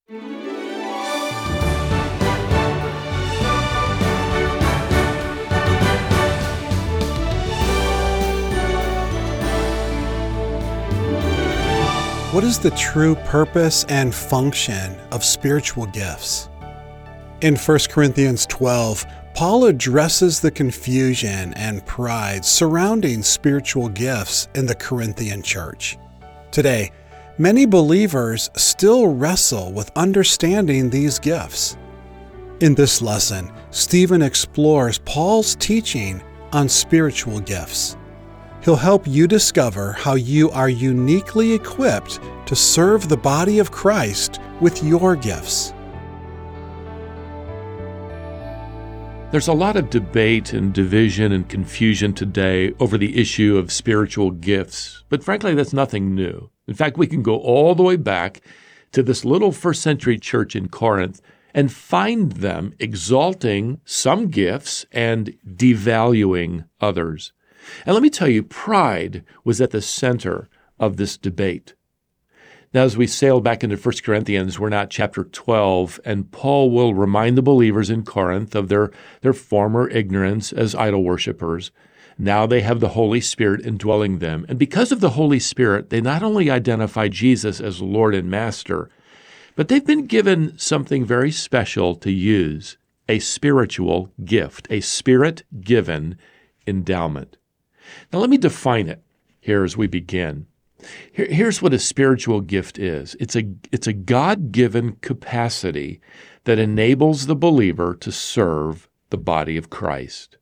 What is the true purpose and function of spiritual gifts? In 1 Corinthians 12, Paul addresses the confusion and pride surrounding spiritual gifts in the Corinthian church. Today, many believers still wrestle with understanding these gifts. In this lesson, Stephen explores Paul's teaching on spiritual gifts. He'll help you discover how you are uniquely equipped to serve the body of Christ with your gifts. There's a lot of debate and division and confusion today over the issue of spiritual gifts, but frankly, that's nothing new. In fact, we can go all the way back to this little first-century church in Corinth and find them exalting some gifts and devaluing others. And let me tell you, pride was at the center of this debate. Now, as we sail back into 1 Corinthians, we're now at chapter 12, and Paul will remind the believers in Corinth of their former ignorance as idol worshipers. Now they have the Holy Spirit indwelling them. And because of the Holy Spirit, they not only identify Jesus as Lord and Master, but they've been given something very special to use, a spiritual gift, a Spirit-given endowment. Now, let me define it here as we begin. Here's what a spiritual gift is. It's a God-given capacity that enables the believer to serve the body of Christ.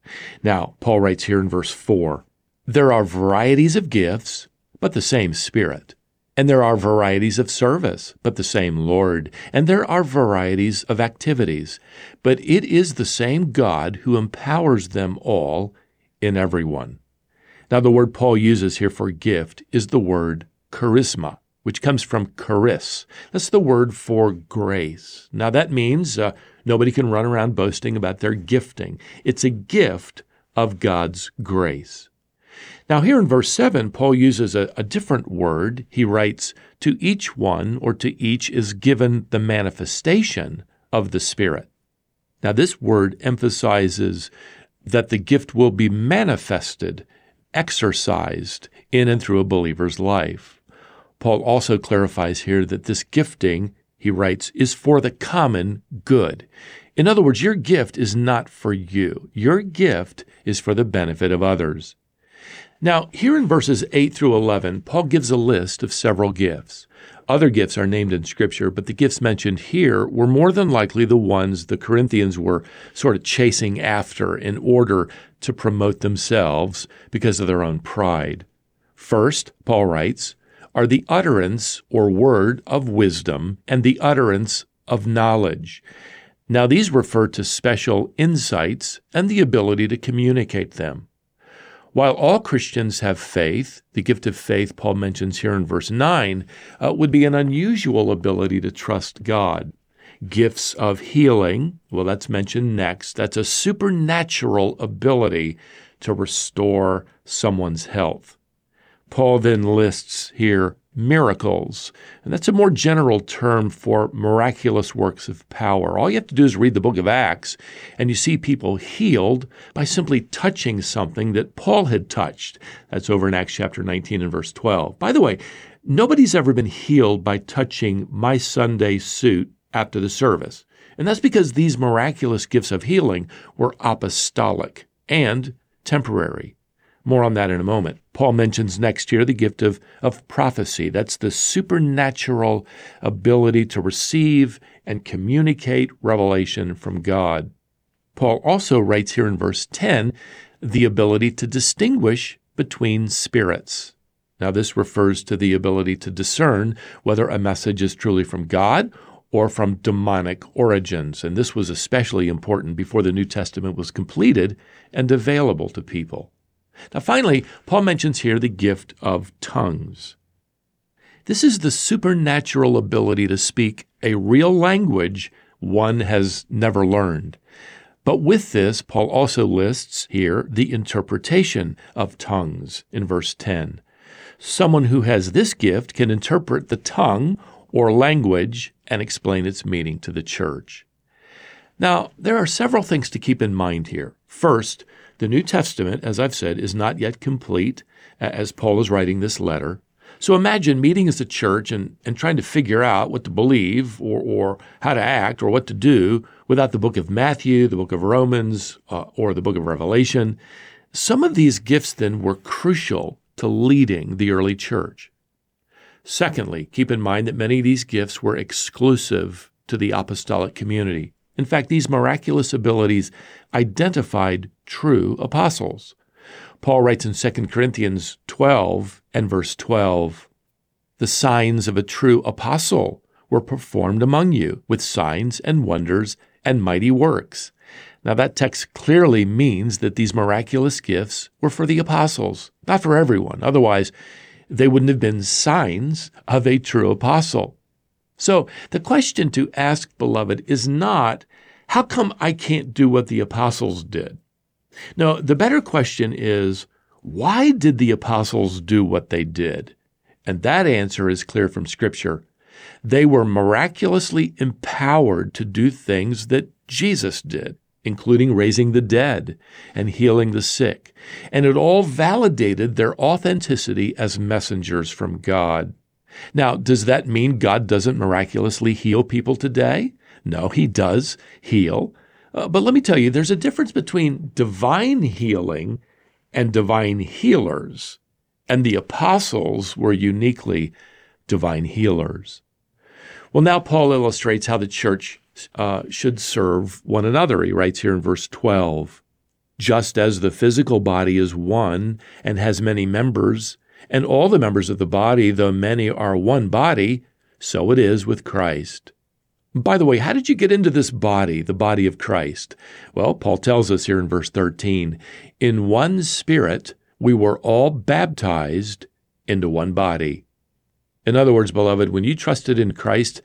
Now, Paul writes here in verse 4, there are varieties of gifts, but the same Spirit. And there are varieties of service, but the same Lord. And there are varieties of activities, but it is the same God who empowers them all in everyone. Now, the word Paul uses here for gift is the word charisma, which comes from charis. That's the word for grace. Now, that means nobody can run around boasting about their gifting. It's a gift of God's grace. Now, here in verse 7, Paul uses a different word. He writes, to each one or to each is given the manifestation of the Spirit. Now, this word emphasizes that the gift will be manifested, exercised in and through a believer's life. Paul also clarifies here that this gifting, he writes, is for the common good. In other words, your gift is not for you. Your gift is for the benefit of others. Now, here in verses 8 through 11, Paul gives a list of several gifts. Other gifts are named in Scripture, but the gifts mentioned here were more than likely the ones the Corinthians were sort of chasing after in order to promote themselves because of their own pride. First, Paul writes, are the utterance or word of wisdom and the utterance of knowledge. Now, these refer to special insights and the ability to communicate them. While all Christians have faith, the gift of faith Paul mentions here in verse 9 would be an unusual ability to trust God. Gifts of healing, well, that's mentioned next. That's a supernatural ability to restore someone's health. Paul then lists here miracles, and that's a more general term for miraculous works of power. All you have to do is read the book of Acts, and you see people healed by simply touching something that Paul had touched. That's over in Acts chapter 19 and verse 12. By the way, nobody's ever been healed by touching my Sunday suit after the service. And that's because these miraculous gifts of healing were apostolic and temporary. More on that in a moment. Paul mentions next here the gift of prophecy. That's the supernatural ability to receive and communicate revelation from God. Paul also writes here in verse 10 the ability to distinguish between spirits. Now, this refers to the ability to discern whether a message is truly from God or from demonic origins. And this was especially important before the New Testament was completed and available to people. Now, finally, Paul mentions here the gift of tongues. This is the supernatural ability to speak a real language one has never learned. But with this, Paul also lists here the interpretation of tongues in verse 10. Someone who has this gift can interpret the tongue or language and explain its meaning to the church. Now, there are several things to keep in mind here. First, the New Testament, as I've said, is not yet complete as Paul is writing this letter. So imagine meeting as a church and trying to figure out what to believe or how to act or what to do without the book of Matthew, the book of Romans, or the book of Revelation. Some of these gifts then were crucial to leading the early church. Secondly, keep in mind that many of these gifts were exclusive to the apostolic community. In fact, these miraculous abilities identified true apostles. Paul writes in 2 Corinthians 12 and verse 12, "The signs of a true apostle were performed among you with signs and wonders and mighty works." Now that text clearly means that these miraculous gifts were for the apostles, not for everyone. Otherwise, they wouldn't have been signs of a true apostle. So the question to ask, beloved, is not, how come I can't do what the apostles did? No, the better question is, why did the apostles do what they did? And that answer is clear from Scripture. They were miraculously empowered to do things that Jesus did, including raising the dead and healing the sick. And it all validated their authenticity as messengers from God. Now, does that mean God doesn't miraculously heal people today? No, He does heal. But let me tell you, there's a difference between divine healing and divine healers. And the apostles were uniquely divine healers. Well, now Paul illustrates how the church should serve one another. He writes here in verse 12, "Just as the physical body is one and has many members, and all the members of the body, though many, are one body, so it is with Christ." By the way, how did you get into this body, the body of Christ? Well, Paul tells us here in verse 13, "In one Spirit we were all baptized into one body." In other words, beloved, when you trusted in Christ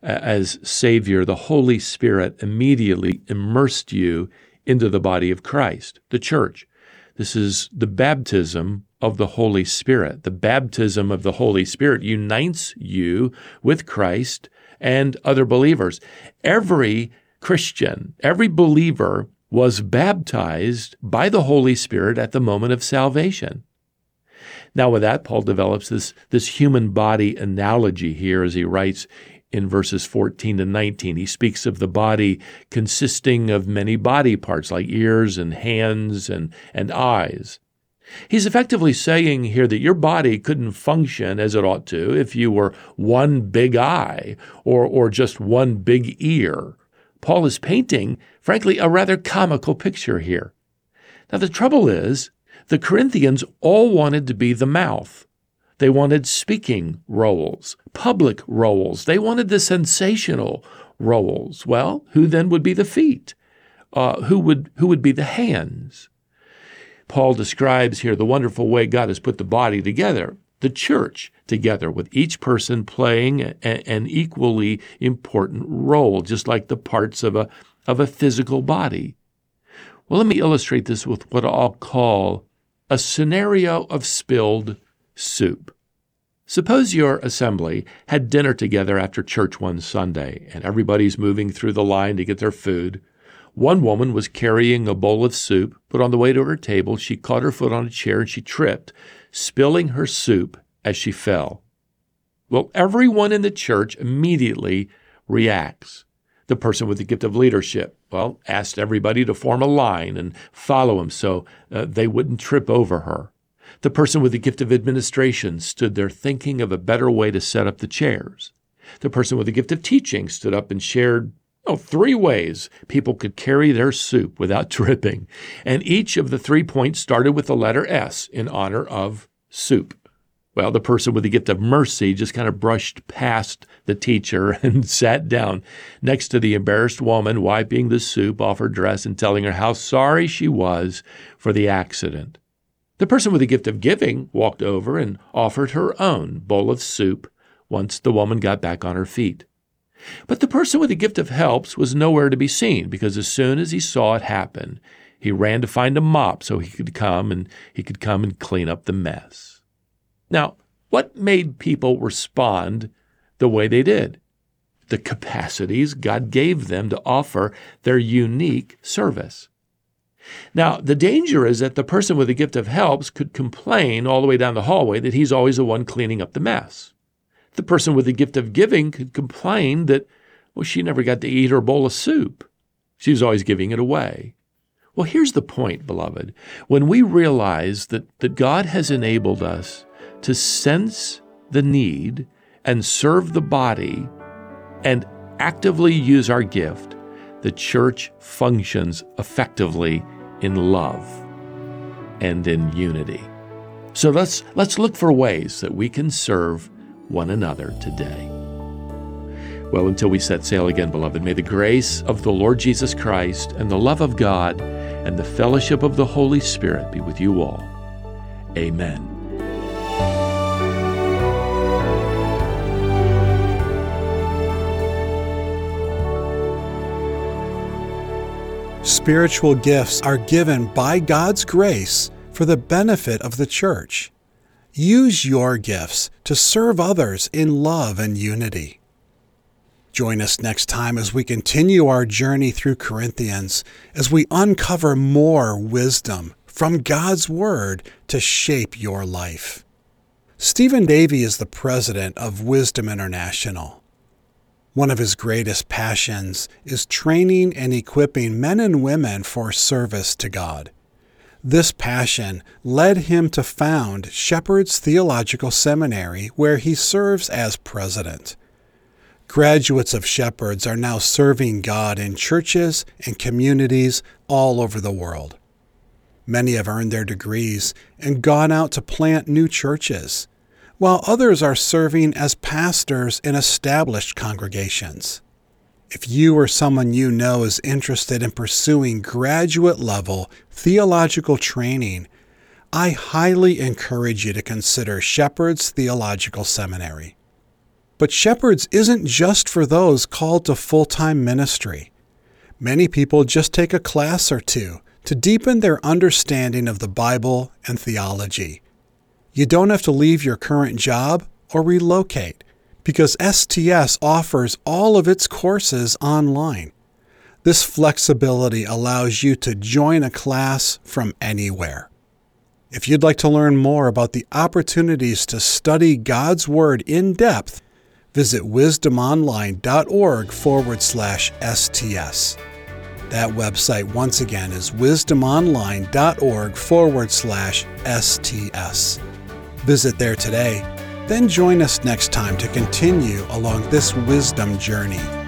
as Savior, the Holy Spirit immediately immersed you into the body of Christ, the church. This is the baptism of the Holy Spirit. The baptism of the Holy Spirit unites you with Christ and other believers. Every Christian, every believer was baptized by the Holy Spirit at the moment of salvation. Now with that, Paul develops this human body analogy here as he writes in verses 14 to 19. He speaks of the body consisting of many body parts like ears and hands and eyes. He's effectively saying here that your body couldn't function as it ought to if you were one big eye or just one big ear. Paul is painting, frankly, a rather comical picture here. Now, the trouble is, the Corinthians all wanted to be the mouth. They wanted speaking roles, public roles. They wanted the sensational roles. Well, who then would be the feet? Who would be the hands? Paul describes here the wonderful way God has put the body together, the church together, with each person playing an equally important role, just like the parts of a physical body. Well, let me illustrate this with what I'll call a scenario of spilled soup. Suppose your assembly had dinner together after church one Sunday, and everybody's moving through the line to get their food. One woman was carrying a bowl of soup, but on the way to her table, she caught her foot on a chair and she tripped, spilling her soup as she fell. Well, everyone in the church immediately reacts. The person with the gift of leadership, asked everybody to form a line and follow him so they wouldn't trip over her. The person with the gift of administration stood there thinking of a better way to set up the chairs. The person with the gift of teaching stood up and shared 3 ways people could carry their soup without dripping. And each of the 3 points started with the letter S in honor of soup. Well, the person with the gift of mercy just kind of brushed past the teacher and sat down next to the embarrassed woman, wiping the soup off her dress and telling her how sorry she was for the accident. The person with the gift of giving walked over and offered her own bowl of soup once the woman got back on her feet. But the person with the gift of helps was nowhere to be seen, because as soon as he saw it happen, he ran to find a mop so he could come and clean up the mess. Now, what made people respond the way they did. The capacities God gave them to offer their unique service. Now, the danger is that the person with the gift of helps could complain all the way down the hallway that he's always the one cleaning up the mess. The person with the gift of giving could complain that, well, she never got to eat her bowl of soup. She was always giving it away. Well, here's the point, beloved. When we realize that God has enabled us to sense the need and serve the body and actively use our gift, the church functions effectively in love and in unity. So let's look for ways that we can serve one another today. Well, until we set sail again, beloved, may the grace of the Lord Jesus Christ and the love of God and the fellowship of the Holy Spirit be with you all. Amen. Spiritual gifts are given by God's grace for the benefit of the church. Use your gifts to serve others in love and unity. Join us next time as we continue our journey through Corinthians, as we uncover more wisdom from God's Word to shape your life. Stephen Davey is the president of Wisdom International. One of his greatest passions is training and equipping men and women for service to God. This passion led him to found Shepherd's Theological Seminary, where he serves as president. Graduates of Shepherd's are now serving God in churches and communities all over the world. Many have earned their degrees and gone out to plant new churches, while others are serving as pastors in established congregations. If you or someone you know is interested in pursuing graduate-level theological training, I highly encourage you to consider Shepherd's Theological Seminary. But Shepherd's isn't just for those called to full-time ministry. Many people just take a class or two to deepen their understanding of the Bible and theology. You don't have to leave your current job or relocate, because STS offers all of its courses online. This flexibility allows you to join a class from anywhere. If you'd like to learn more about the opportunities to study God's Word in depth, visit wisdomonline.org/STS. That website, once again, is wisdomonline.org/STS. Visit there today, then join us next time to continue along this wisdom journey.